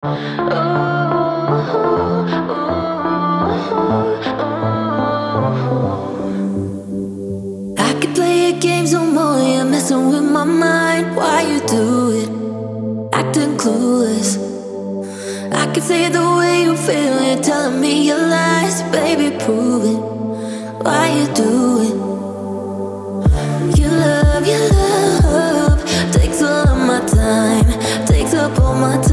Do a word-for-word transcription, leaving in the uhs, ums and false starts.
I could play your games no more, you're messing with my mind. Why you do it? Acting clueless. I can see the way you feel, you're telling me your lies. Baby, prove it. Why you do it? Your love, your love takes all of my time, takes up all my time.